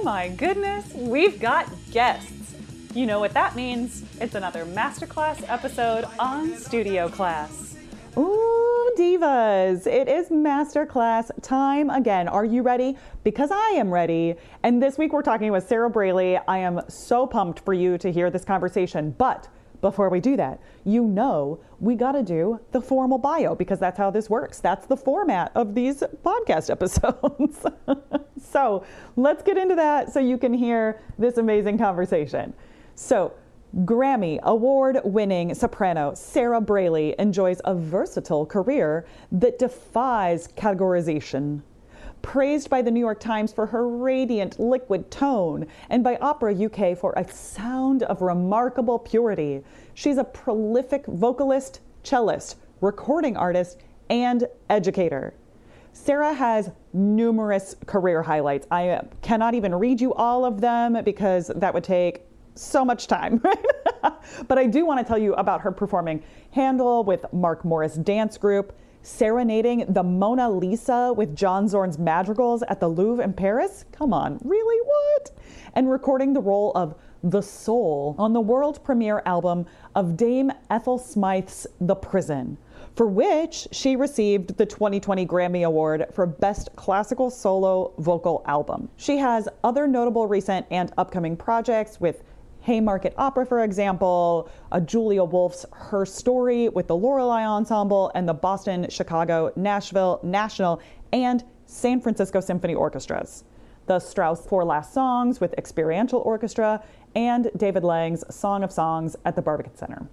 my goodness, we've got guests. You know what that means. It's another masterclass episode on Studio Class. Ooh, divas, it is masterclass time again. Are you ready? Because I am ready. And this week we're talking with Sarah Braley. I am so pumped for you to hear this conversation. But before we do that, you know we got to do the formal bio because that's how this works. That's the format of these podcast episodes. So let's get into that so you can hear this amazing conversation. So Grammy award-winning soprano Sarah Braley enjoys a versatile career that defies categorization. Praised by the New York Times for her radiant liquid tone and by Opera UK for a sound of remarkable purity, she's a prolific vocalist, cellist, recording artist, and educator. Sarah has numerous career highlights. I cannot even read you all of them because that would take so much time, right? But I do want to tell you about her performing Handel with Mark Morris Dance Group, serenading the Mona Lisa with John Zorn's madrigals at the Louvre in Paris. Come on, really, what? And recording the role of the soul on the world premiere album of Dame Ethel Smythe's The Prison, for which she received the 2020 Grammy Award for Best Classical Solo Vocal Album. She has other notable recent and upcoming projects with Haymarket Opera, for example, Julia Wolf's Her Story with the Lorelei Ensemble, and the Boston, Chicago, Nashville, National, and San Francisco Symphony Orchestras. The Strauss Four Last Songs with Experiential Orchestra, and David Lang's Song of Songs at the Barbican Center.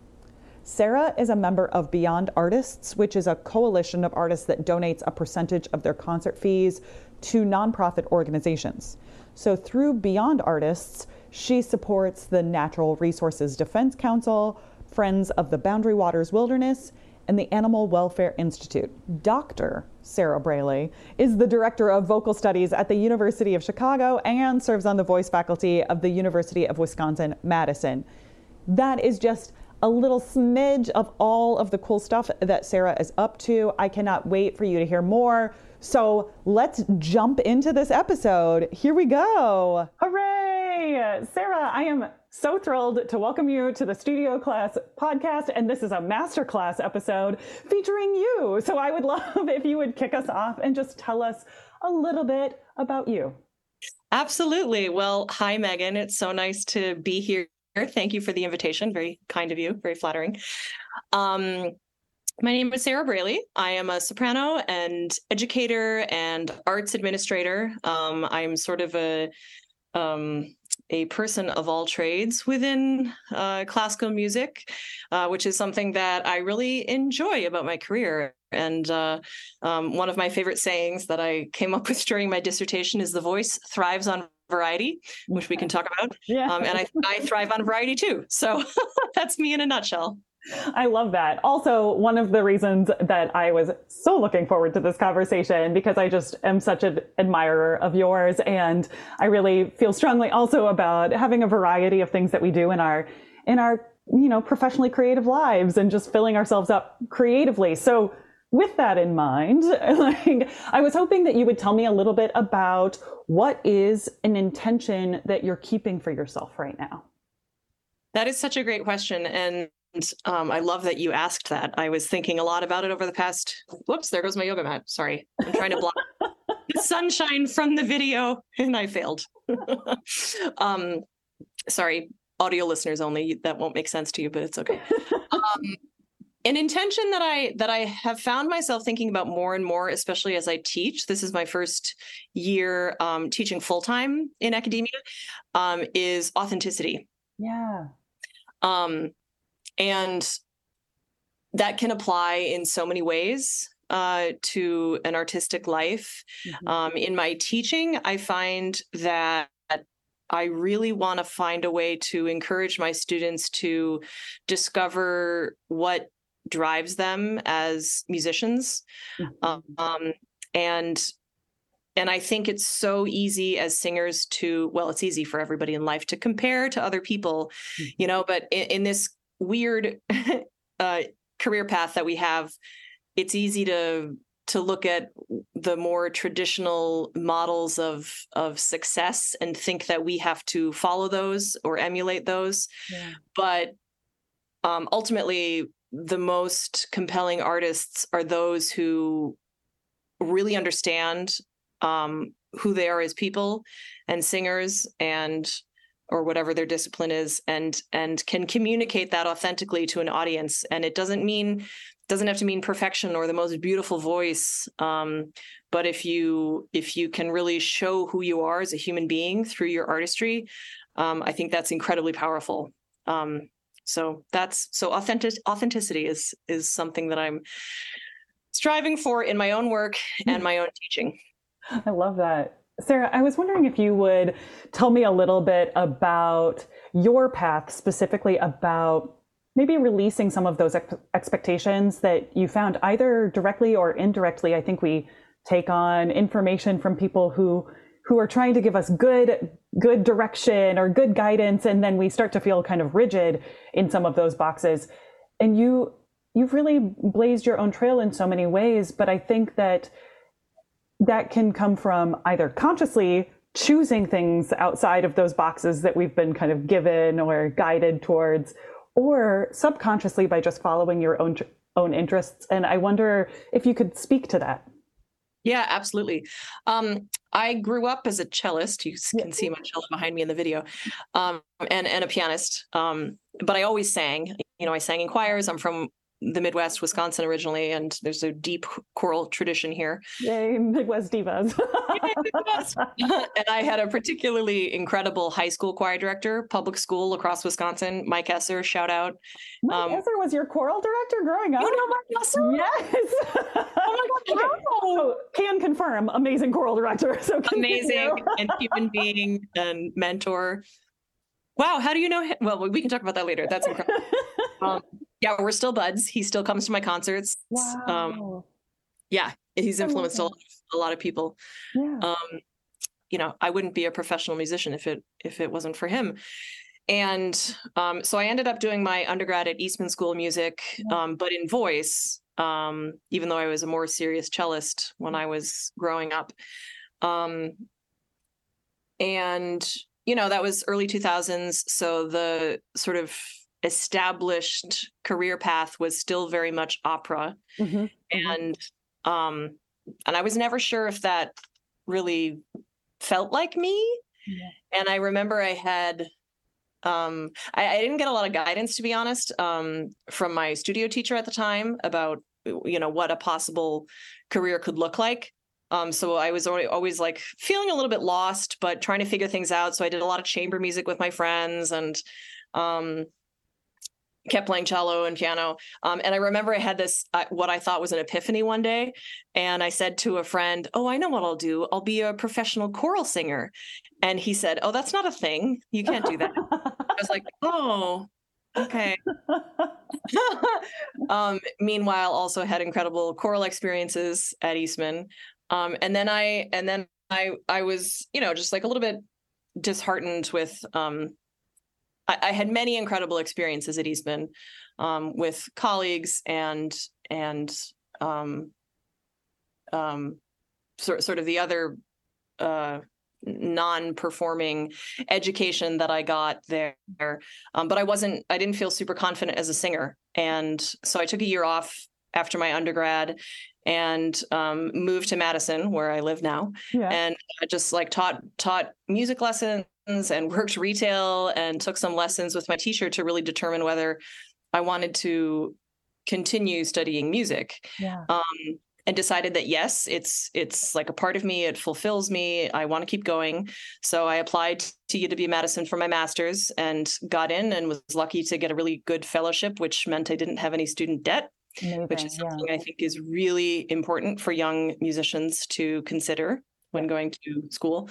Sarah is a member of Beyond Artists, which is a coalition of artists that donates a percentage of their concert fees to nonprofit organizations. So through Beyond Artists, she supports the Natural Resources Defense Council, Friends of the Boundary Waters Wilderness, and the Animal Welfare Institute. Dr. Sarah Braley is the director of vocal studies at the University of Chicago and serves on the voice faculty of the University of Wisconsin-Madison. That is just a little smidge of all of the cool stuff that Sarah is up to. I cannot wait for you to hear more. So let's jump into this episode. Here we go. Hooray! Sarah, I am so thrilled to welcome you to the Studio Class podcast. And this is a masterclass episode featuring you. So I would love if you would kick us off and just tell us a little bit about you. Absolutely. Well, hi, Megan. It's so nice to be here. Thank you for the invitation. Very kind of you. Very flattering. My name is Sarah Braley. I am a soprano and educator and arts administrator. I'm sort of a person of all trades within classical music, which is something that I really enjoy about my career. And one of my favorite sayings that I came up with during my dissertation is the voice thrives on variety, which we can talk about. Yeah. And I thrive on variety too. So that's me in a nutshell. I love that. Also, one of the reasons that I was so looking forward to this conversation, because I just am such an admirer of yours. And I really feel strongly also about having a variety of things that we do in our, professionally creative lives and just filling ourselves up creatively. So with that in mind, I was hoping that you would tell me a little bit about what is an intention that you're keeping for yourself right now. That is such a great question. And I love that you asked that. I was thinking a lot about it over the past, whoops, there goes my yoga mat. Sorry. I'm trying to block the sunshine from the video and I failed. Sorry, audio listeners only. That won't make sense to you, but it's okay. An intention that I have found myself thinking about more and more, especially as I teach, this is my first year teaching full-time in academia, is authenticity. Yeah. And that can apply in so many ways to an artistic life. Mm-hmm. In my teaching, I find that I really want to find a way to encourage my students to discover what drives them as musicians. Mm-hmm. And I think it's so easy as singers to, well, it's easy for everybody in life to compare to other people, mm-hmm. But in this weird career path that we have, it's easy to to look at the more traditional models of success and think that we have to follow those or emulate those. Yeah. But ultimately, the most compelling artists are those who really understand who they are as people and singers, and or whatever their discipline is, and can communicate that authentically to an audience. And it doesn't have to mean perfection or the most beautiful voice, but if you can really show who you are as a human being through your artistry, I think that's incredibly powerful. So authenticity is something that I'm striving for in my own work and my own teaching. I love that. Sarah, I was wondering if you would tell me a little bit about your path, specifically about maybe releasing some of those expectations that you found either directly or indirectly. I think we take on information from people who are trying to give us good direction or good guidance, and then we start to feel kind of rigid in some of those boxes. And you've really blazed your own trail in so many ways, but I think that can come from either consciously choosing things outside of those boxes that we've been kind of given or guided towards, or subconsciously by just following your own interests. And I wonder if you could speak to that. Yeah, absolutely. I grew up as a cellist. You can see my cello behind me in the video, and a pianist. But I always sang. I sang in choirs. I'm from the Midwest, Wisconsin originally, and there's a deep choral tradition here. Yay, Midwest divas. And I had a particularly incredible high school choir director, public school across Wisconsin, Mike Esser, shout out. Mike Esser was your choral director growing up? You know Mike Esser? Yes. Oh my God. Okay. So, can confirm, amazing choral director. So amazing and human being and mentor. Wow, how do you know him? Well, we can talk about that later. That's incredible. Yeah, we're still buds. He still comes to my concerts. Wow. Yeah, he's influenced a lot of people. Yeah. I wouldn't be a professional musician if it wasn't for him. And so I ended up doing my undergrad at Eastman School of Music, but in voice, even though I was a more serious cellist when I was growing up. And, that was early 2000s. So the sort of established career path was still very much opera. Mm-hmm. And I was never sure if that really felt like me. Yeah. And I remember I had I didn't get a lot of guidance, to be honest, from my studio teacher at the time about what a possible career could look like. So I was always like feeling a little bit lost, but trying to figure things out. So I did a lot of chamber music with my friends, and kept playing cello and piano. And I remember I had this, what I thought was an epiphany one day. And I said to a friend, "Oh, I know what I'll do. I'll be a professional choral singer." And he said, "Oh, that's not a thing. You can't do that." I was like, "Oh, okay." Meanwhile, also had incredible choral experiences at Eastman. And then I was, just like a little bit disheartened with, I had many incredible experiences at Eastman, with colleagues and sort of the other non-performing education that I got there. But I didn't feel super confident as a singer. And so I took a year off after my undergrad and moved to Madison, where I live now. Yeah. And I just like taught music lessons and worked retail and took some lessons with my teacher to really determine whether I wanted to continue studying music. Yeah. And decided that yes, it's like a part of me. It fulfills me. I want to keep going. So I applied to UW-Madison for my master's and got in, and was lucky to get a really good fellowship, which meant I didn't have any student debt. Amazing, which is something I think is really important for young musicians to consider when going to school.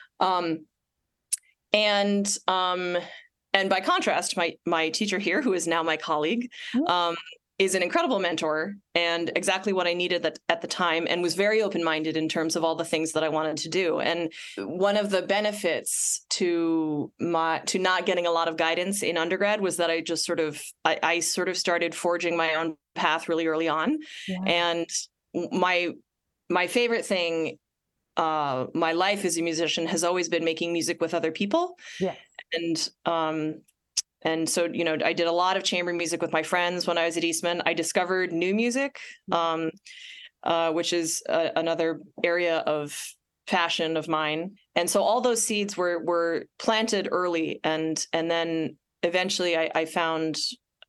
And by contrast, my teacher here, who is now my colleague, is an incredible mentor and exactly what I needed at the time, and was very open-minded in terms of all the things that I wanted to do. And one of the benefits to not getting a lot of guidance in undergrad was that I just I started forging my own path really early on. Yeah. And my favorite thing, my life as a musician has always been making music with other people. Yeah. And so, I did a lot of chamber music with my friends when I was at Eastman. I discovered new music, which is another area of passion of mine. And so all those seeds were planted early. And then eventually I found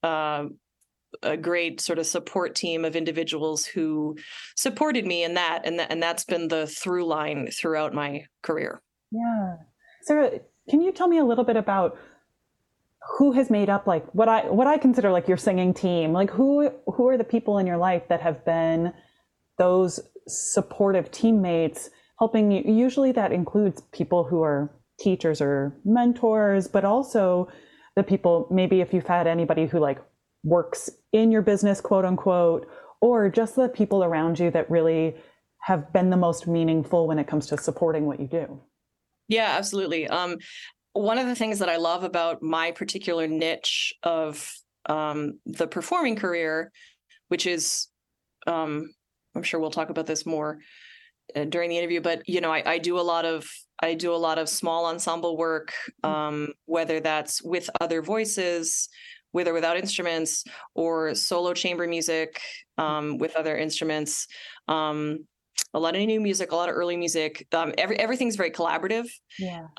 a great sort of support team of individuals who supported me in that. And that's been the through line throughout my career. Yeah. Sarah, can you tell me a little bit about who has made up like what I consider like your singing team? Like who are the people in your life that have been those supportive teammates helping you? Usually that includes people who are teachers or mentors, but also the people, maybe if you've had anybody who like works in your business, quote unquote, or just the people around you that really have been the most meaningful when it comes to supporting what you do. Yeah, absolutely. One of the things that I love about my particular niche of the performing career, which is, I'm sure we'll talk about this more during the interview, but I do a lot of small ensemble work, whether that's with other voices, with or without instruments, or solo chamber music with other instruments. A lot of new music, a lot of early music. Everything's very collaborative. Yeah.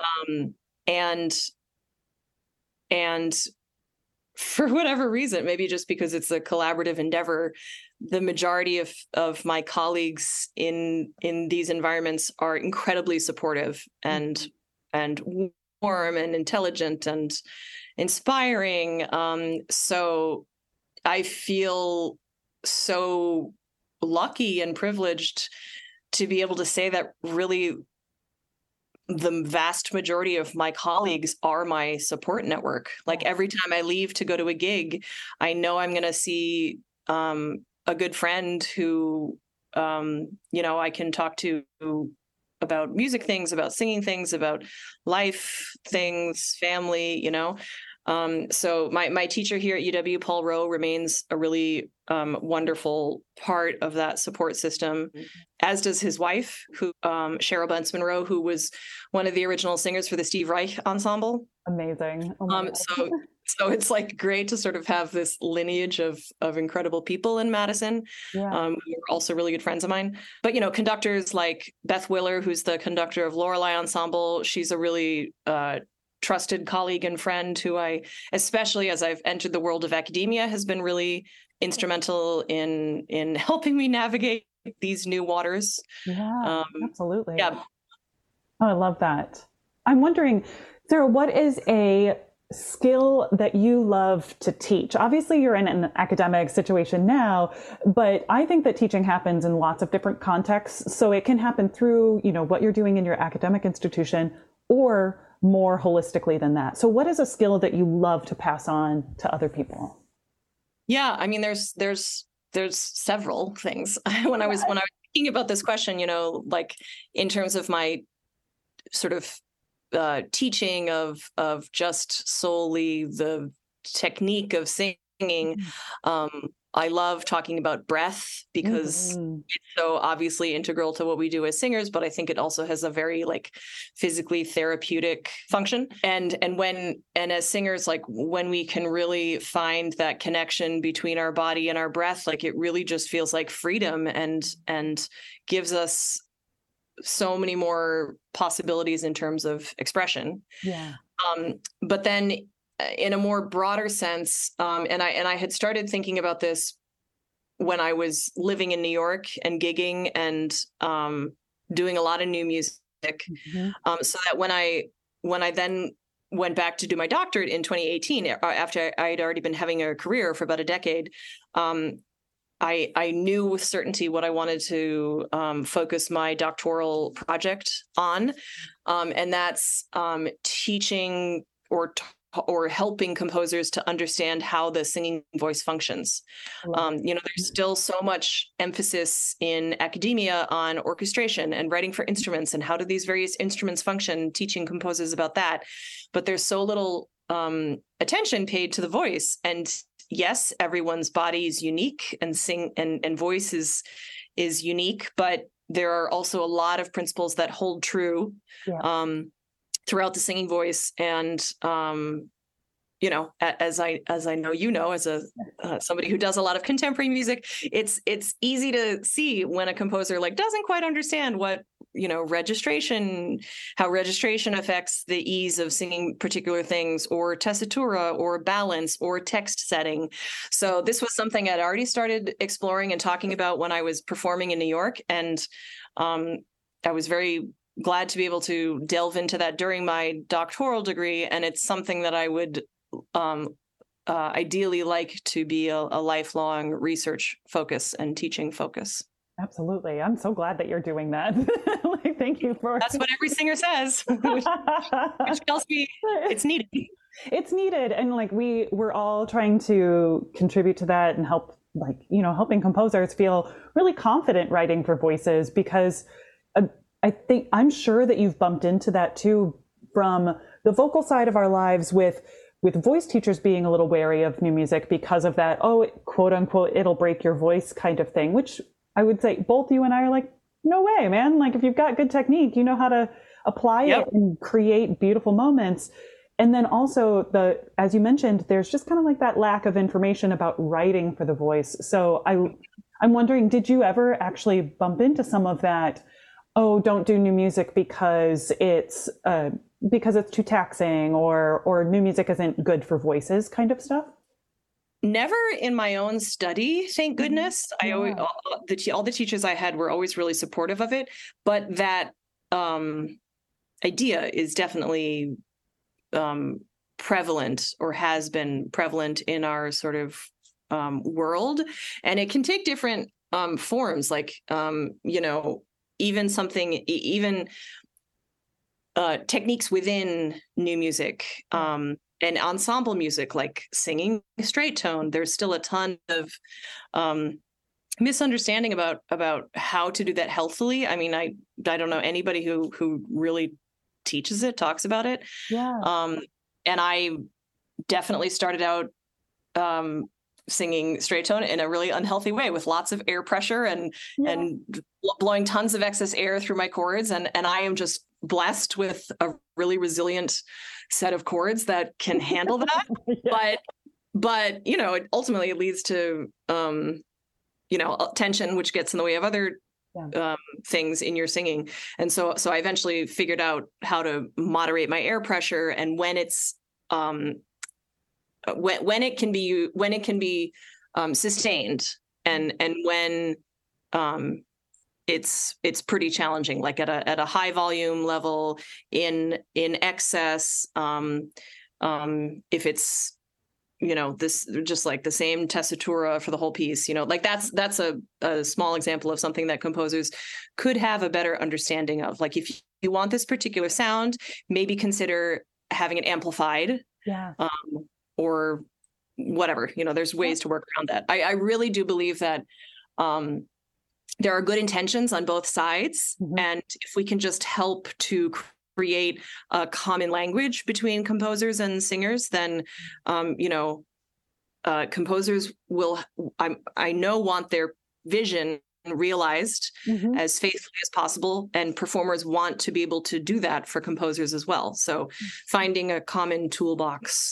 And for whatever reason, maybe just because it's a collaborative endeavor, the majority of my colleagues in these environments are incredibly supportive and warm and intelligent and inspiring. So I feel so lucky and privileged to be able to say that really the vast majority of my colleagues are my support network. Like every time I leave to go to a gig, I know I'm going to see a good friend who, I can talk to about music things, about singing things, about life things, family, So my teacher here at UW, Paul Rowe, remains a really wonderful part of that support system, as does his wife, who Cheryl Bunce-Monroe, who was one of the original singers for the Steve Reich Ensemble. Amazing. So it's like great to sort of have this lineage of incredible people in Madison, who are also really good friends of mine. But, conductors like Beth Willer, who's the conductor of Lorelei Ensemble, she's a really trusted colleague and friend who I, especially as I've entered the world of academia, has been really instrumental in helping me navigate these new waters. Yeah, absolutely. Yeah. Oh, I love that. I'm wondering, Sarah, what is a skill that you love to teach? Obviously, you're in an academic situation now, but I think that teaching happens in lots of different contexts. So it can happen through, what you're doing in your academic institution or more holistically than that. So what is a skill that you love to pass on to other people? Yeah, I mean, there's several things. When I was thinking about this question, like in terms of my sort of teaching of just solely the technique of singing, I love talking about breath because it's so obviously integral to what we do as singers, but I think it also has a very like physically therapeutic function. And as singers, like when we can really find that connection between our body and our breath, like it really just feels like freedom and gives us so many more possibilities in terms of expression. Yeah. But then in a more broader sense, and I had started thinking about this when I was living in New York and gigging and doing a lot of new music, so that when I then went back to do my doctorate in 2018, after I'd already been having a career for about a decade, I knew with certainty what I wanted to focus my doctoral project on, and that's teaching or helping composers to understand how the singing voice functions. There's still so much emphasis in academia on orchestration and writing for instruments and how do these various instruments function, teaching composers about that. But there's so little attention paid to the voice. And yes, everyone's body is unique and voice is unique, but there are also a lot of principles that hold true throughout the singing voice. And as I know, as a somebody who does a lot of contemporary music, it's easy to see when a composer doesn't quite understand what how registration affects the ease of singing particular things, or tessitura, or balance, or text setting. So this was something I'd already started exploring and talking about when I was performing in New York, and I was very glad to be able to delve into that during my doctoral degree. And it's something that I would ideally like to be a lifelong research focus and teaching focus. Absolutely. I'm so glad that you're doing that. Thank you for... That's what every singer says, which tells me it's needed. It's needed. And we're all trying to contribute to that and help, helping composers feel really confident writing for voices, because I'm sure that you've bumped into that too, from the vocal side of our lives, with voice teachers being a little wary of new music because of that, quote unquote, it'll break your voice kind of thing, which I would say both you and I are no way, man. If you've got good technique, you know how to apply it and create beautiful moments. And then also as you mentioned, there's just kind of that lack of information about writing for the voice. So I'm wondering, did you ever actually bump into some of that? Oh, don't do new music because it's too taxing, or new music isn't good for voices kind of stuff? Never in my own study, thank goodness. I always, all the teachers I had were always really supportive of it, but that idea is definitely prevalent, or has been prevalent in our sort of world, and it can take different forms, even techniques within new music. And ensemble music, like singing straight tone, there's still a ton of misunderstanding about how to do that healthily. I mean, I don't know anybody who really teaches it, talks about it. Yeah. And I definitely started out singing straight tone in a really unhealthy way, with lots of air pressure and blowing tons of excess air through my chords. And I am just blessed with a really resilient set of chords that can handle that. But it ultimately leads to tension, which gets in the way of other things in your singing. And so I eventually figured out how to moderate my air pressure, and when it's when it can be sustained, and when it's pretty challenging, at a high volume level, in excess, if it's this, just the same tessitura for the whole piece, that's a small example of something that composers could have a better understanding of. If you want this particular sound, maybe consider having it amplified, or whatever. There's ways to work around that. I really do believe that there are good intentions on both sides. And if we can just help to create a common language between composers and singers, then, composers will, I know, want their vision realized as faithfully as possible, and performers want to be able to do that for composers as well. So finding a common toolbox,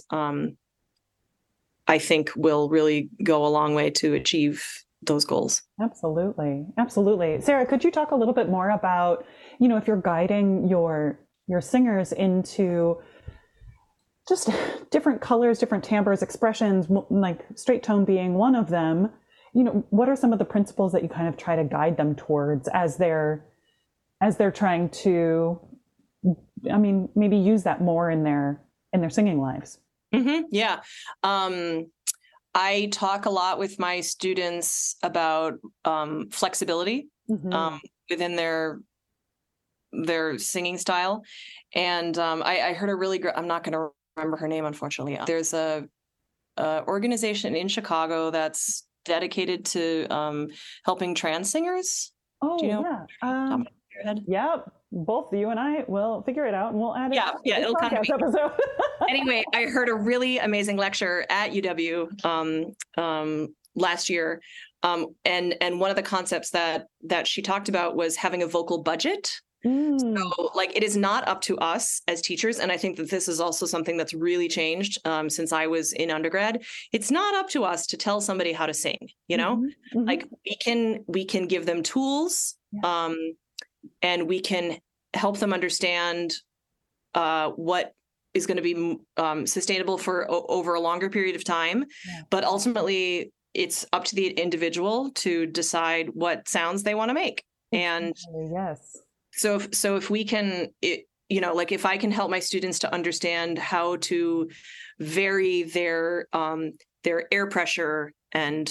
I think, will really go a long way to achieve those goals. Absolutely. Sarah, could you talk a little bit more about, if you're guiding your singers into just different colors, different timbres, expressions, like straight tone being one of them, what are some of the principles that you kind of try to guide them towards as they're trying to, maybe use that more in their singing lives? Yeah. I talk a lot with my students about flexibility within their singing style. And I heard a really great, I'm not going to remember her name, unfortunately. There's a organization in Chicago that's dedicated to helping trans singers. Oh, do you know? Yeah. Yep. Both you and I will figure it out, and we'll add it to the it'll podcast episode. Anyway, I heard a really amazing lecture at UW last year And one of the concepts that she talked about was having a vocal budget. So like it is not up to us as teachers. And I think that this is also something that's really changed since I was in undergrad. It's not up to us to tell somebody how to sing, like we can give them tools and we can help them understand what is going to be sustainable for over a longer period of time. But ultimately it's up to the individual to decide what sounds they want to make. And so if we can, like if I can help my students to understand how to vary their air pressure and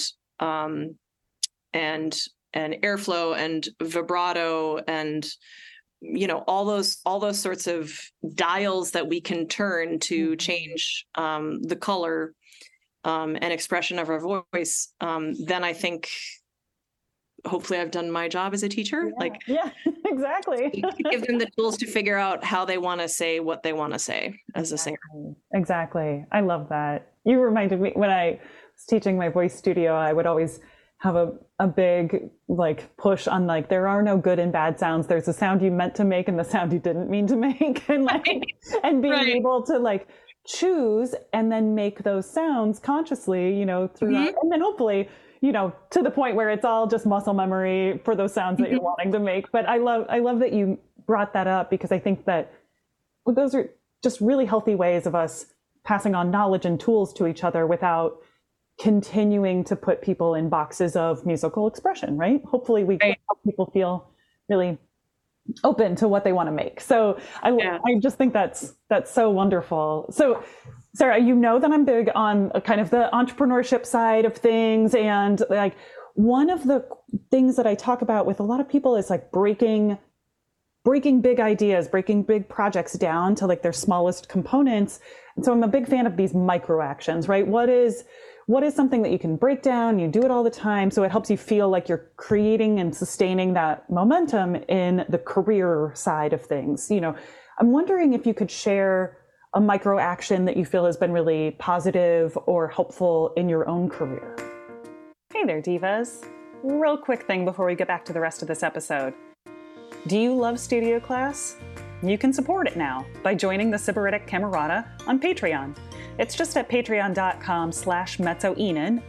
airflow and vibrato and all those sorts of dials that we can turn to change the color and expression of our voice, then I think hopefully I've done my job as a teacher. Exactly. Give them the tools to figure out how they want to say what they want to say as a singer. Exactly. I love that. You reminded me when I was teaching my voice studio, I would always have a big push on there are no good and bad sounds. There's a sound you meant to make and the sound you didn't mean to make, and and being able to choose and then make those sounds consciously, through that, and then hopefully to the point where it's all just muscle memory for those sounds that you're wanting to make. But I love that you brought that up, because I think that those are just really healthy ways of us passing on knowledge and tools to each other without continuing to put people in boxes of musical expression, right? Hopefully we can help people feel really open to what they want to make. So I just think that's so wonderful. So Sarah, that I'm big on kind of the entrepreneurship side of things. And one of the things that I talk about with a lot of people is breaking big ideas, breaking big projects down to their smallest components. And so I'm a big fan of these micro actions, right? What is something that you can break down? You do it all the time. So it helps you feel like you're creating and sustaining that momentum in the career side of things. I'm wondering if you could share a micro action that you feel has been really positive or helpful in your own career. Hey there, divas. Real quick thing before we get back to the rest of this episode. Do you love Studio Class? You can support it now by joining the Sybaritic Camerata on Patreon. It's just at patreon.com/mezzoinen,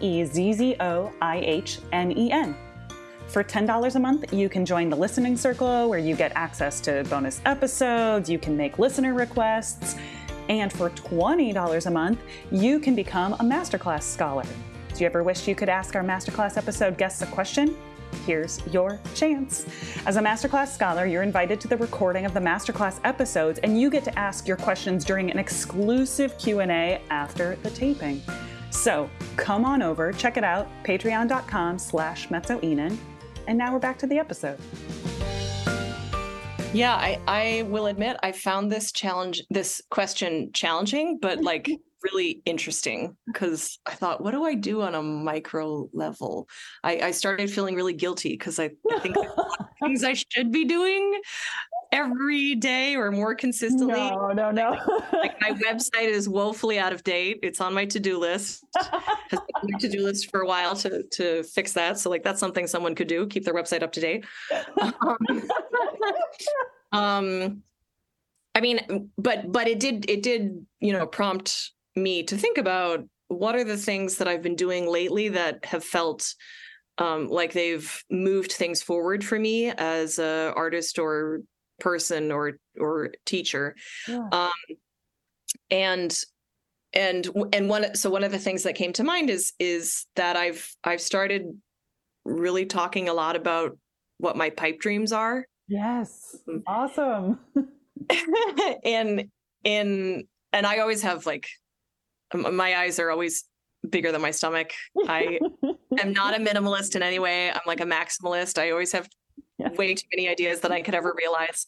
MEZZOIHNEN. For $10 a month, you can join the listening circle where you get access to bonus episodes, you can make listener requests, and for $20 a month, you can become a Masterclass scholar. Do you ever wish you could ask our Masterclass episode guests a question? Here's your chance. As a Masterclass scholar, you're invited to the recording of the Masterclass episodes, and you get to ask your questions during an exclusive Q&A after the taping. So come on over, check it out, patreon.com/mezzoinen. And now we're back to the episode. Yeah, I will admit I found this question challenging, but really interesting, because I thought, what do I do on a micro level? I started feeling really guilty because I think there are a lot of things I should be doing every day or more consistently. No. My website is woefully out of date. It's on my to-do list. Has been on my to-do list for a while to fix that. So that's something someone could do, keep their website up to date. But it did, prompt me to think about what are the things that I've been doing lately that have felt like they've moved things forward for me as a artist or person or teacher. Yeah. And one of the things that came to mind is that I've started really talking a lot about what my pipe dreams are. Yes. Awesome. and I always have my eyes are always bigger than my stomach. I am not a minimalist in any way. I'm a maximalist. I always have way too many ideas that I could ever realize.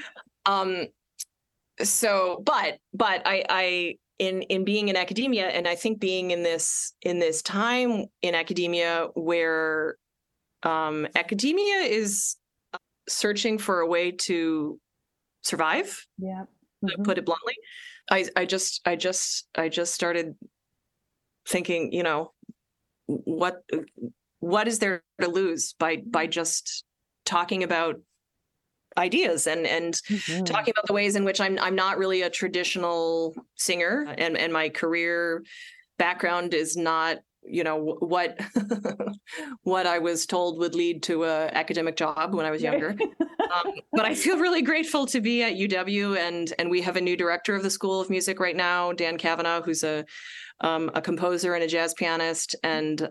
But I in being in academia, and I think being in this time in academia where academia is searching for a way to survive. Yeah. To put it bluntly, I just started thinking, what what is there to lose by just talking about ideas and talking about the ways in which I'm not really a traditional singer, and my career background is not, you know, what what I was told would lead to a academic job when I was younger. But I feel really grateful to be at UW, and we have a new director of the School of Music right now, Dan Kavanaugh, who's a composer and a jazz pianist, and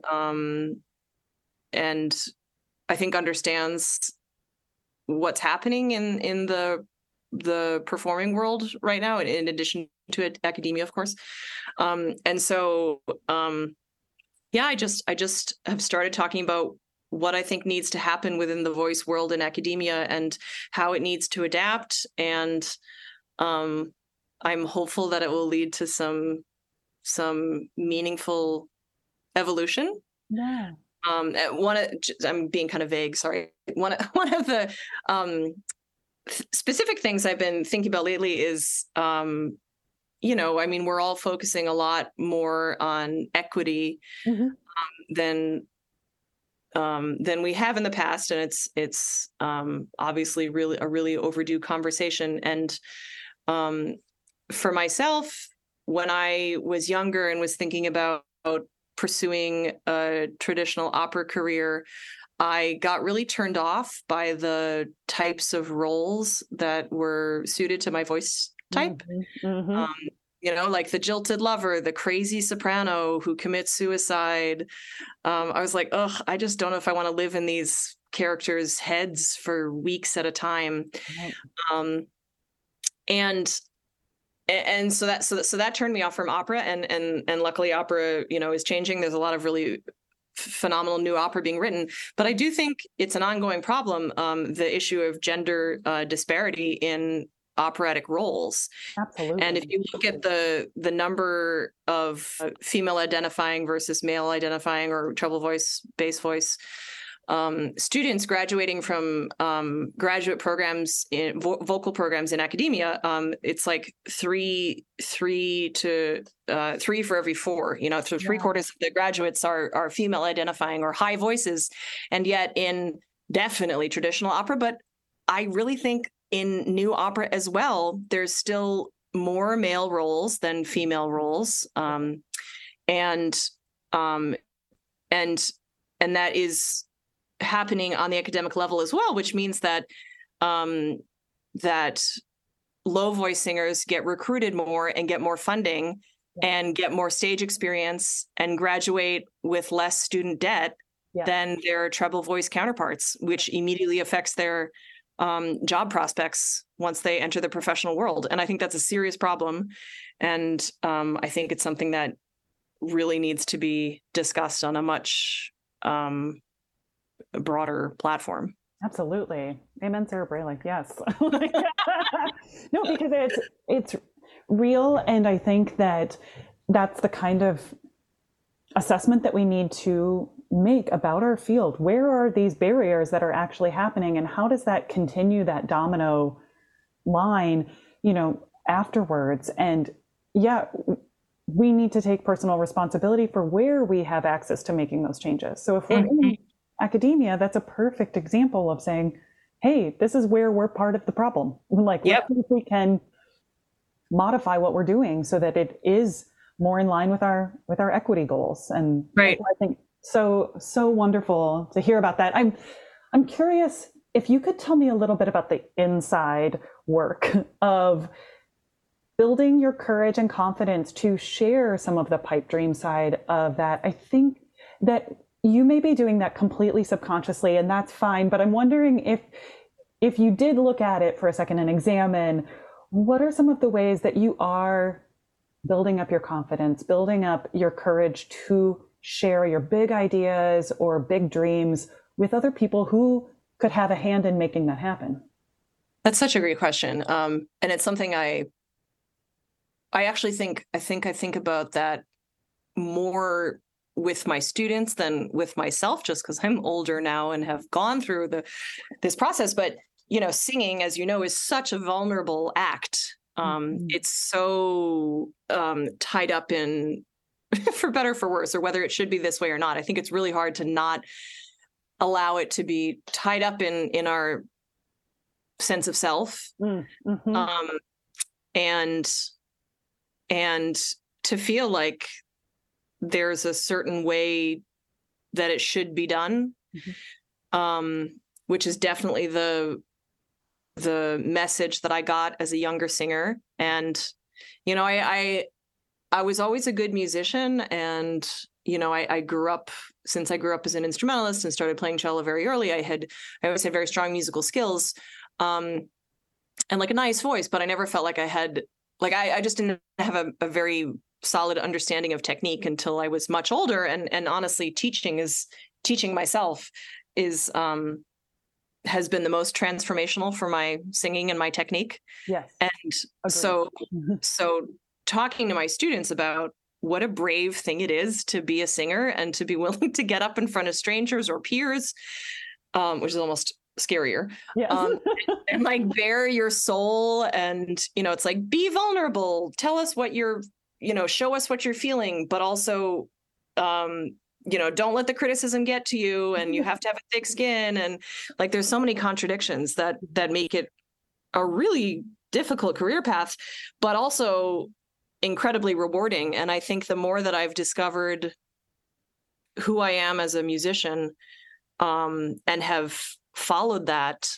I think understands what's happening in the performing world right now, in addition to academia, of course. And so, yeah, I just have started talking about what I think needs to happen within the voice world in academia and how it needs to adapt. And I'm hopeful that it will lead to some meaningful evolution. Yeah. I'm being kind of vague, sorry. One of the specific things I've been thinking about lately is, you know, I mean, we're all focusing a lot more on equity than we have in the past, and it's obviously really a really overdue conversation. And for myself, when I was younger and was thinking about pursuing a traditional opera career, I got really turned off by the types of roles that were suited to my voice type. You know, like the jilted lover, the crazy soprano who commits suicide. I was like, ugh, I just don't know if I want to live in these characters' heads for weeks at a time. And so that turned me off from opera, and luckily opera, you know, is changing. There's a lot of really phenomenal new opera being written, but I do think it's an ongoing problem, the issue of gender disparity in operatic roles. Absolutely. And if you look at the number of female identifying versus male identifying or treble voice, bass voice students graduating from graduate programs in vocal programs in academia, it's like three for every four. You know, so three-quarters of the graduates are female identifying or high voices, and yet in definitely traditional opera, but I really think in new opera as well, there's still more male roles than female roles, and that is happening on the academic level as well, which means that that low voice singers get recruited more and get more funding and get more stage experience and graduate with less student debt than their treble voice counterparts, which immediately affects their job prospects once they enter the professional world. And I think that's a serious problem. And I think it's something that really needs to be discussed on a much broader platform. Absolutely. Amen, Sarah Braley. Yes. No, because it's real. And I think that that's the kind of assessment that we need to make about our field. Where are these barriers that are actually happening, and how does that continue that domino line, you know, afterwards? And yeah, we need to take personal responsibility for where we have access to making those changes. So if we're in academia, that's a perfect example of saying, hey, this is where we're part of the problem. Like, let's see if we can modify what we're doing so that it is more in line with our equity goals. And I think so wonderful to hear about that. I'm curious if you could tell me a little bit about the inside work of building your courage and confidence to share some of the pipe dream side of that. I think that you may be doing that completely subconsciously, and that's fine. But I'm wondering if you did look at it for a second and examine, what are some of the ways that you are building up your confidence, building up your courage to share your big ideas or big dreams with other people who could have a hand in making that happen? That's such a great question. And it's something I actually think about that more with my students than with myself, just because I'm older now and have gone through this process. But, you know, singing, as you know, is such a vulnerable act. It's so tied up in for better or for worse, or whether it should be this way or not. I think it's really hard to not allow it to be tied up in our sense of self. Mm-hmm. And to feel like there's a certain way that it should be done, which is definitely the message that I got as a younger singer. And, you know, I was always a good musician, and, you know, I grew up as an instrumentalist and started playing cello very early. I always had very strong musical skills, and like a nice voice, but I never felt like I had, like, I just didn't have a very solid understanding of technique until I was much older. And honestly, teaching myself has been the most transformational for my singing and my technique. Yes. And Agreed. so talking to my students about what a brave thing it is to be a singer and to be willing to get up in front of strangers or peers, which is almost scarier. Yes. And like bare your soul, and, you know, it's like, be vulnerable, tell us what you're, you know, show us what you're feeling, but also, you know, don't let the criticism get to you, and you have to have a thick skin. And like, there's so many contradictions that make it a really difficult career path, but also incredibly rewarding. And I think the more that I've discovered who I am as a musician, and have followed that,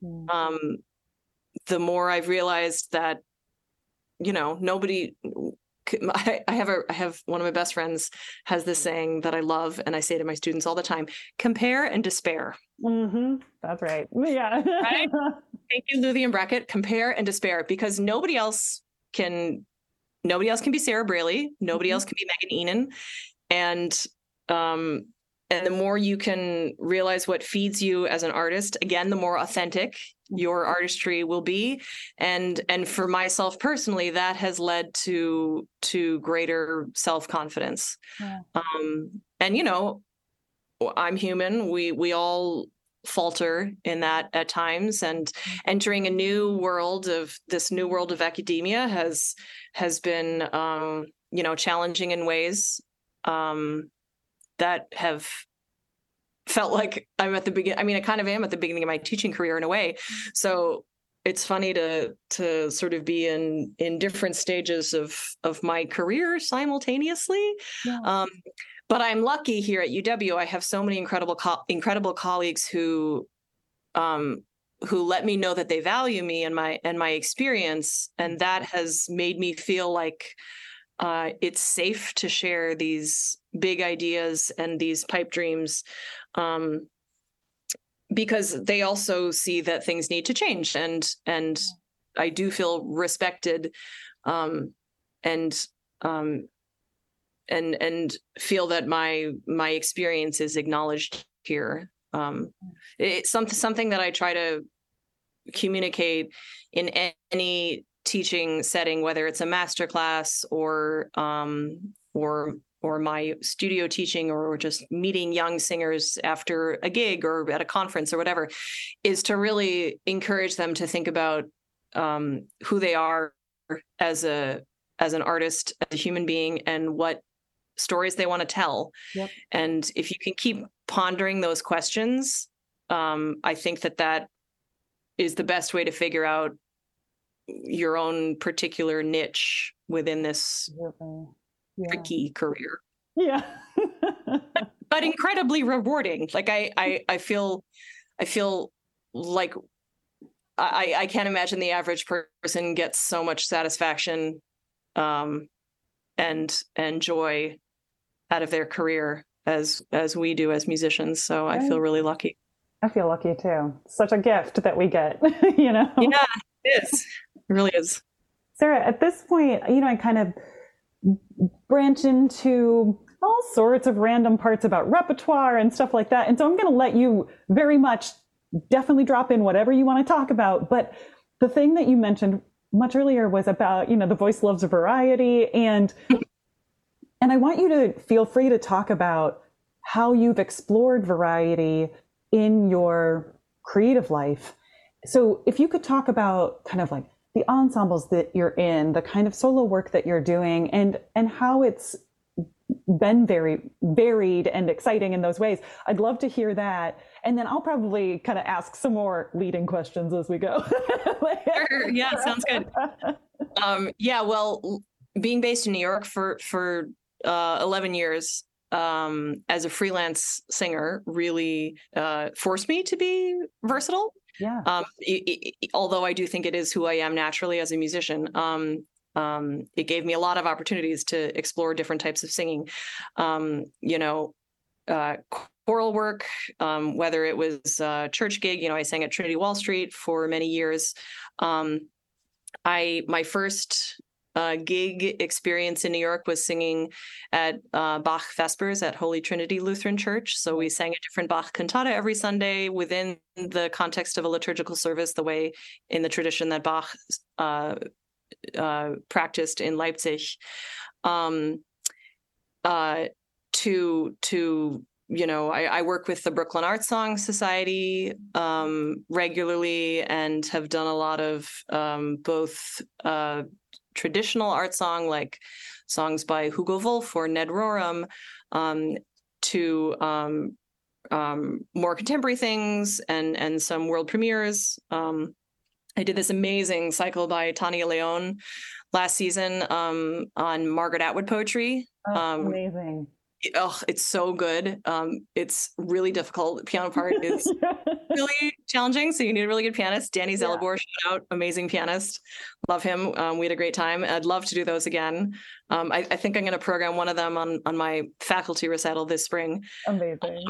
the more I've realized that, you know, nobody. I have one of my best friends has this saying that I love, and I say to my students all the time: compare and despair. That's right. Yeah. Right? Thank you, Luthian Brackett. Compare and despair, because nobody else can be Sarah Braley. Nobody else can be Megan Enon. And the more you can realize what feeds you as an artist, again, the more authentic your artistry will be. And for myself personally, that has led to greater self-confidence. Yeah. And, you know, I'm human. We all falter in that at times, and entering a new world of academia has been, you know, challenging in ways, that have felt like I'm at the beginning. I mean, I kind of am at the beginning of my teaching career in a way. So it's funny to sort of be in different stages of my career simultaneously. Yeah. But I'm lucky here at UW. I have so many incredible colleagues who let me know that they value me and my experience, and that has made me feel like it's safe to share these big ideas and these pipe dreams, because they also see that things need to change, and I do feel respected, and feel that my experience is acknowledged here. It's something that I try to communicate in any teaching setting, whether it's a master class or my studio teaching, or just meeting young singers after a gig or at a conference or whatever, is to really encourage them to think about who they are as an artist, as a human being, and what stories they want to tell. Yep. And if you can keep pondering those questions, I think that is the best way to figure out your own particular niche within this tricky career. Yeah. But incredibly rewarding. Like I feel like I can't imagine the average person gets so much satisfaction and joy out of their career as we do as musicians. So I feel really lucky. I feel lucky too. Such a gift that we get, you know? Yeah, it is. It really is. Sarah, at this point, you know, I kind of branch into all sorts of random parts about repertoire and stuff like that. And so I'm going to let you very much definitely drop in whatever you want to talk about. But the thing that you mentioned much earlier was about, you know, the voice loves variety. And I want you to feel free to talk about how you've explored variety in your creative life. So if you could talk about kind of like the ensembles that you're in, the kind of solo work that you're doing, and how it's been very varied and exciting in those ways. I'd love to hear that. And then I'll probably kind of ask some more leading questions as we go. Sure. Yeah, sounds good. Yeah, well, being based in New York for 11 years as a freelance singer really forced me to be versatile. Yeah. Although I do think it is who I am naturally as a musician. It gave me a lot of opportunities to explore different types of singing. Choral work, whether it was a church gig, I sang at Trinity Wall Street for many years. My first gig experience in New York was singing at Bach Vespers at Holy Trinity Lutheran Church. So we sang a different Bach cantata every Sunday within the context of a liturgical service, the way in the tradition that Bach practiced in Leipzig. I work with the Brooklyn Art Song Society regularly and have done a lot of both traditional art song, like songs by Hugo Wolf or Ned Rorem, to more contemporary things and some world premieres. I did this amazing cycle by Tania Leon last season on Margaret Atwood poetry. Amazing. It's so good. It's really difficult. The piano part is really challenging, so you need a really good pianist. Danny Zelibor, shout out, amazing pianist. Love him. We had a great time. I'd love to do those again. I think I'm going to program one of them on my faculty recital this spring. Amazing.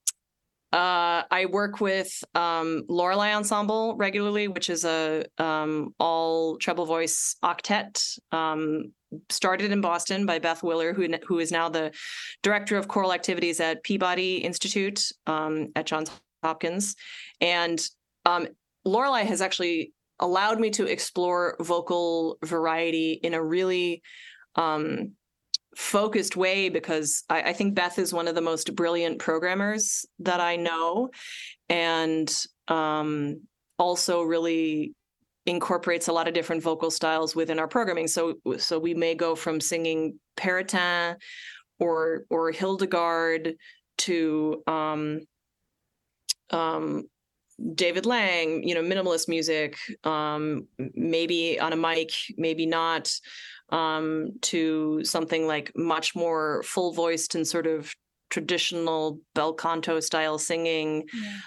I work with Lorelei Ensemble regularly, which is a all treble voice octet. Started in Boston by Beth Willer, who is now the director of choral activities at Peabody Institute at Johns Hopkins. And Lorelei has actually allowed me to explore vocal variety in a really focused way, because I think Beth is one of the most brilliant programmers that I know, and also really incorporates a lot of different vocal styles within our programming. So we may go from singing Peritin or Hildegard to David Lang, minimalist music, maybe on a mic, maybe not, to something like much more full voiced and sort of traditional bel canto style singing.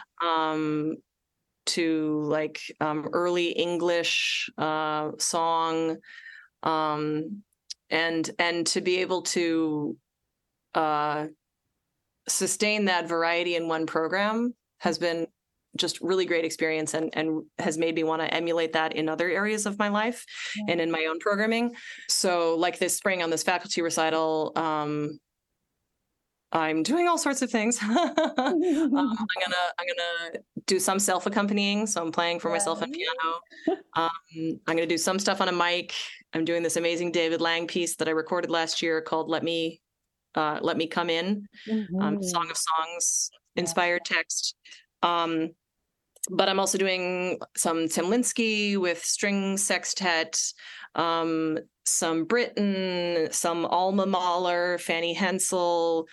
To like early English song, and to be able to sustain that variety in one program has been just really great experience, and has made me want to emulate that in other areas of my life and in my own programming. So like this spring on this faculty recital, I'm doing all sorts of things. I'm gonna do some self-accompanying, so I'm playing for myself on piano. I'm gonna do some stuff on a mic. I'm doing this amazing David Lang piece that I recorded last year called "Let Me Come In," Song of Songs inspired text. But I'm also doing some Tim Linsky with string sextet, some Britten, some Alma Mahler, Fanny Hensel.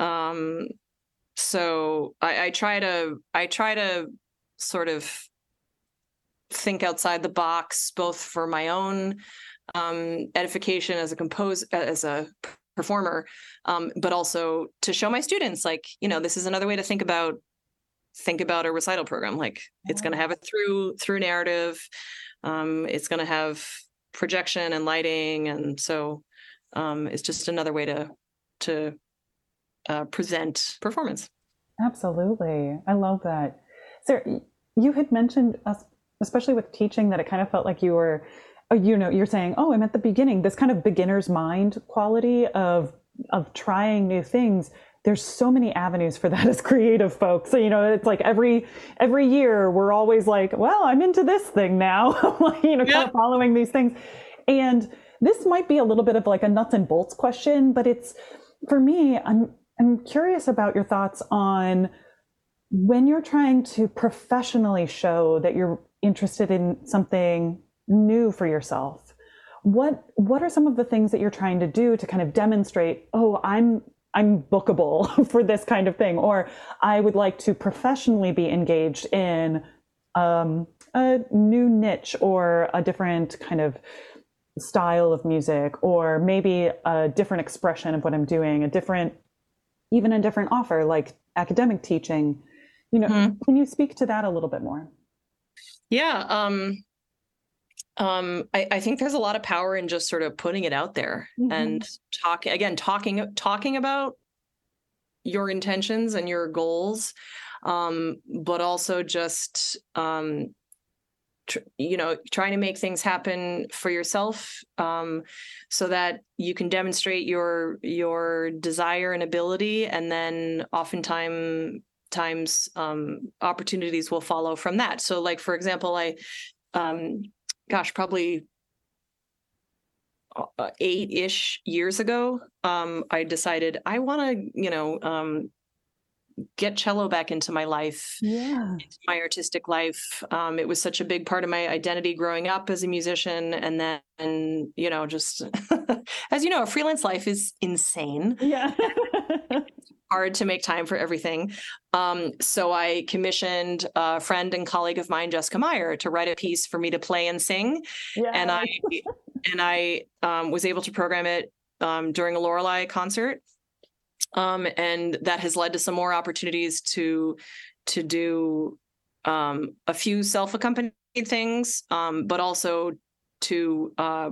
So I try to sort of think outside the box, both for my own edification as a performer, but also to show my students, like, this is another way to think about a recital program. Like, it's going to have a through narrative. It's going to have projection and lighting, and so it's just another way to present performance. Absolutely. I love that. So you had mentioned, especially with teaching, that it kind of felt like you were, you're saying, I'm at the beginning, this kind of beginner's mind quality of trying new things. There's so many avenues for that as creative folks. So, it's like every year we're always like, well, I'm into this thing now, kind of following these things. And this might be a little bit of like a nuts and bolts question, but it's, for me, I'm curious about your thoughts on when you're trying to professionally show that you're interested in something new for yourself. What are some of the things that you're trying to do to kind of demonstrate, oh, I'm bookable for this kind of thing, or I would like to professionally be engaged in a new niche or a different kind of style of music, or maybe a different expression of what I'm doing, even a different offer like academic teaching. Can you speak to that a little bit more? Yeah. I think there's a lot of power in just sort of putting it out there and talking about your intentions and your goals, but also just, trying to make things happen for yourself, so that you can demonstrate your desire and ability, and then oftentimes opportunities will follow from that. So, like, for example, probably 8-ish years ago, I decided I want to, get cello back into my life, into my artistic life. It was such a big part of my identity growing up as a musician. And then, just, as you know, a freelance life is insane. Yeah. Hard to make time for everything. So I commissioned a friend and colleague of mine, Jessica Meyer, to write a piece for me to play and sing. Yeah. And I was able to program it during a Lorelei concert. And that has led to some more opportunities to do a few self-accompanied things, but also to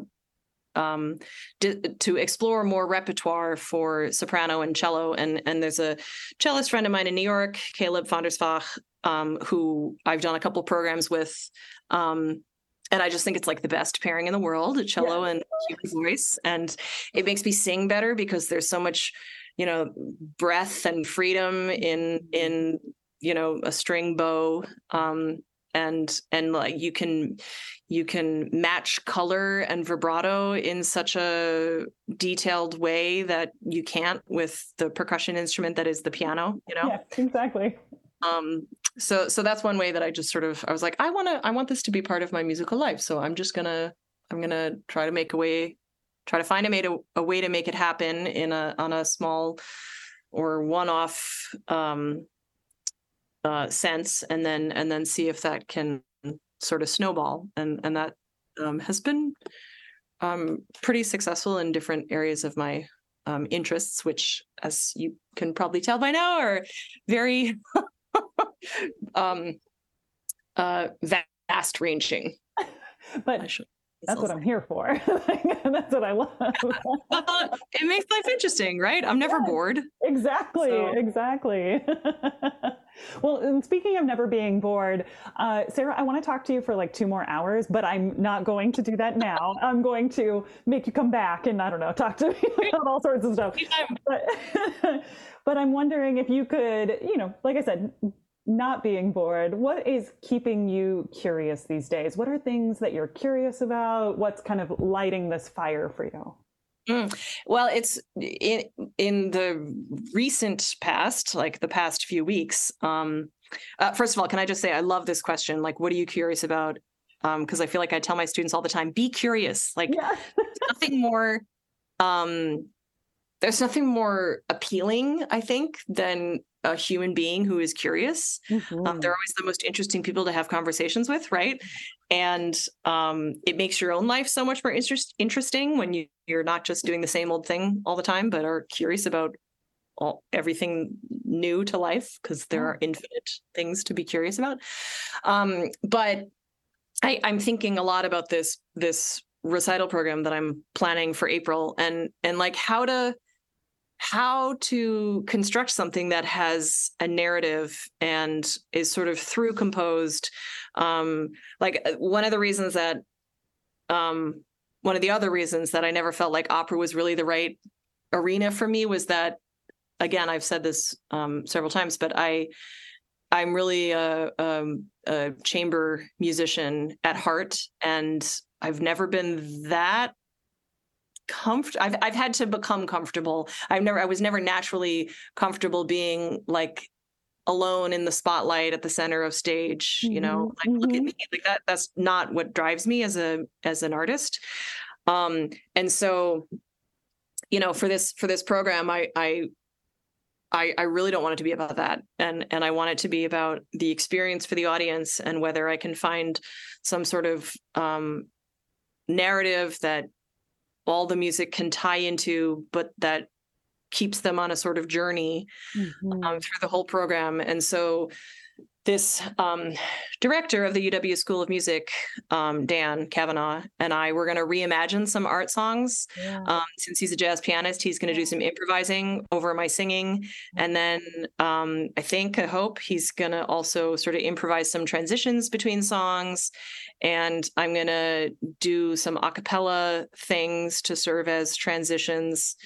explore more repertoire for soprano and cello. And there's a cellist friend of mine in New York, Caleb van der Svaag, who I've done a couple programs with. And I just think it's like the best pairing in the world, a cello and human voice. And it makes me sing better because there's so much, breath and freedom in a string bow. And like you can match color and vibrato in such a detailed way that you can't with the percussion instrument that is the piano, Yeah, exactly. So that's one way that I just I was like, I want this to be part of my musical life. So I'm gonna try to find a way to make it happen on a small or one-off sense, and then see if that can sort of snowball, and that has been pretty successful in different areas of my interests, which, as you can probably tell by now, are very vast ranging. But that's what I'm here for. That's what I love. It makes life interesting, right? I'm never bored. Exactly. Well, and speaking of never being bored, Sarah, I want to talk to you for like 2 more hours, but I'm not going to do that now. I'm going to make you come back and, I don't know, talk to me about all sorts of stuff. But I'm wondering if you could, like I said, not being bored, what is keeping you curious these days? What are things that you're curious about? What's kind of lighting this fire for you? Well, it's in the recent past, like the past few weeks. First of all, can I just say I love this question? Like, what are you curious about? Because I feel like I tell my students all the time, be curious. Like, nothing more. There's nothing more appealing, I think, than a human being who is curious. They're always the most interesting people to have conversations with, right? And it makes your own life so much more interesting when you're not just doing the same old thing all the time, but are curious about everything new to life, because there are infinite things to be curious about. But I'm thinking a lot about this recital program that I'm planning for April, and like how to construct something that has a narrative and is sort of through composed. Like one of the other reasons that I never felt like opera was really the right arena for me was that, again, I've said this several times, but I'm really a chamber musician at heart, and I've never been that I've had to become comfortable. I was never naturally comfortable being like alone in the spotlight at the center of stage, like look at me, like that's not what drives me as an artist. And so, for this program, I really don't want it to be about that. And I want it to be about the experience for the audience and whether I can find some sort of narrative that all the music can tie into, but that keeps them on a sort of journey through the whole program. And so this director of the UW School of Music, Dan Kavanaugh, and I were going to reimagine some art songs. Yeah. Since he's a jazz pianist, he's going to do some improvising over my singing. And then I hope he's going to also sort of improvise some transitions between songs. And I'm going to do some a cappella things to serve as transitions.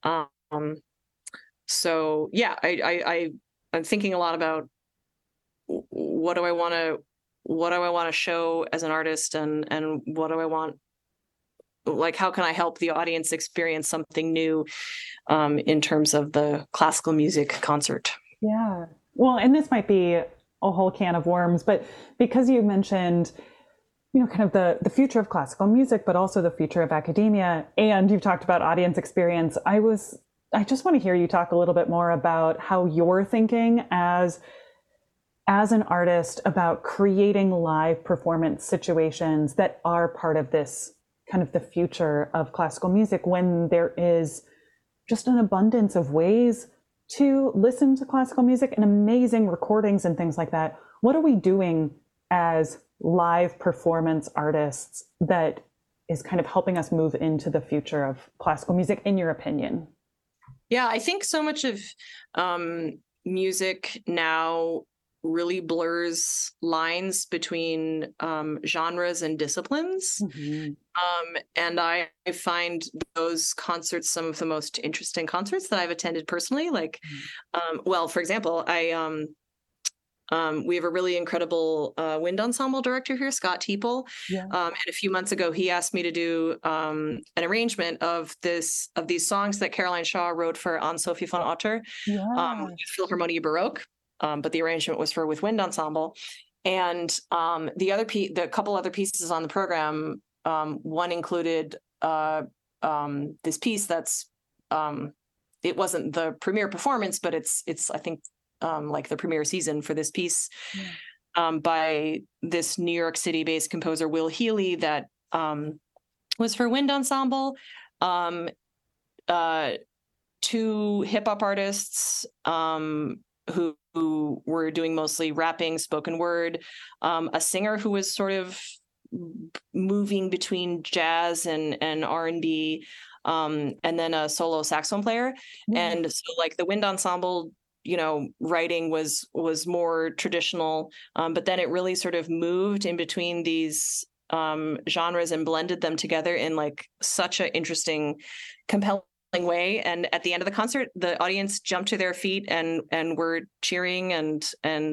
So yeah, I'm thinking a lot about what do I want to show as an artist, and what do I want, like, how can I help the audience experience something new in terms of the classical music concert? Yeah. Well, and this might be a whole can of worms, but because you mentioned, kind of the future of classical music, but also the future of academia, and you've talked about audience experience, I just want to hear you talk a little bit more about how you're thinking as an artist about creating live performance situations that are part of this kind of the future of classical music, when there is just an abundance of ways to listen to classical music and amazing recordings and things like that. What are we doing as live performance artists that is kind of helping us move into the future of classical music, in your opinion? Yeah, I think so much of music now really blurs lines between genres and disciplines. And I find those concerts some of the most interesting concerts that I've attended personally. Like, well, for example, we have a really incredible wind ensemble director here, Scott Teeple. Yeah. And a few months ago, he asked me to do an arrangement of these songs that Caroline Shaw wrote for Anne Sophie von Otter, Philharmonie Baroque. But the arrangement was with wind ensemble. And the couple other pieces on the program, one included this piece that's it wasn't the premiere performance, but it's I think like the premiere season for this piece by this New York City based composer Will Healy that was for wind ensemble. Two hip hop artists who were doing mostly rapping, spoken word, a singer who was sort of moving between jazz and R&B, and then a solo saxophone player. And so like the wind ensemble, writing was more traditional, but then it really sort of moved in between these genres and blended them together in like such an interesting, compelling way. And at the end of the concert, the audience jumped to their feet and were cheering and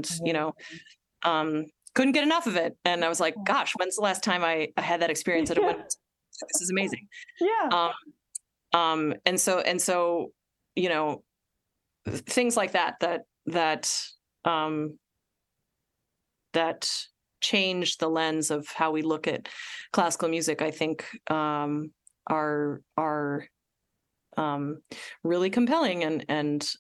couldn't get enough of it. And I was like, gosh, when's the last time I had that experience at a wind? This is amazing. Yeah. And so things like that change the lens of how we look at classical music, I think are really compelling, and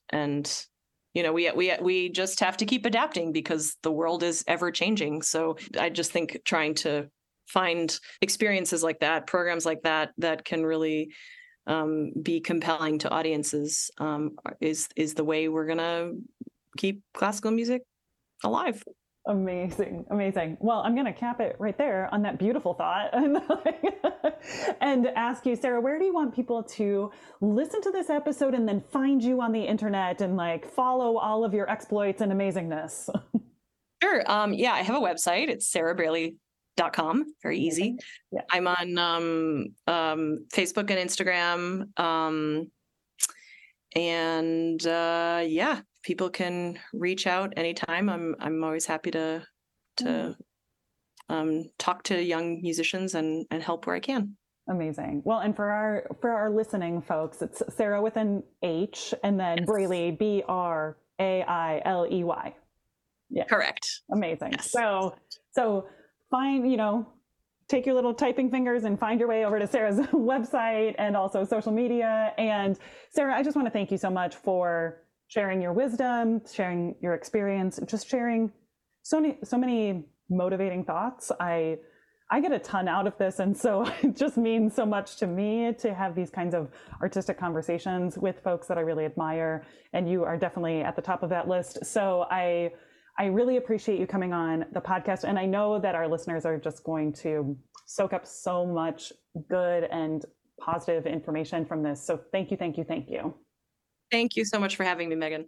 we just have to keep adapting because the world is ever changing. So I just think trying to find experiences like that, programs like that can really be compelling to audiences is the way we're gonna keep classical music alive. Amazing. Well, I'm going to cap it right there on that beautiful thought and ask you, Sarah, where do you want people to listen to this episode and then find you on the internet and like follow all of your exploits and amazingness? Sure. Yeah, I have a website. It's sarahbraley.com. Very easy. Yeah. I'm on Facebook and Instagram. And yeah, people can reach out anytime. I'm always happy to talk to young musicians and help where I can. Amazing. Well, and for our listening folks, it's Sarah with an H and then Braley, Brailey. Yeah. Correct. Amazing. Yes. So find, take your little typing fingers and find your way over to Sarah's website and also social media. And Sarah, I just want to thank you so much for sharing your wisdom, sharing your experience, just sharing so many motivating thoughts. I get a ton out of this. And so it just means so much to me to have these kinds of artistic conversations with folks that I really admire. And you are definitely at the top of that list. So I really appreciate you coming on the podcast. And I know that our listeners are just going to soak up so much good and positive information from this. So thank you, thank you, thank you. Thank you so much for having me, Megan.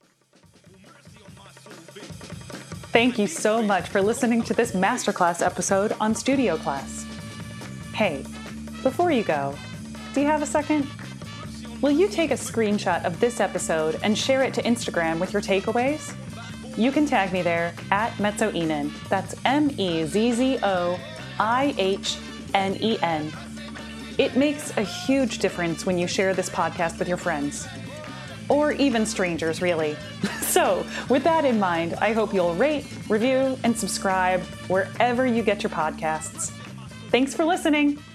Thank you so much for listening to this masterclass episode on Studio Class. Hey, before you go, do you have a second? Will you take a screenshot of this episode and share it to Instagram with your takeaways? You can tag me there at Mezzoinen. That's MEZZOIHNEN. It makes a huge difference when you share this podcast with your friends. Or even strangers, really. So, with that in mind, I hope you'll rate, review, and subscribe wherever you get your podcasts. Thanks for listening.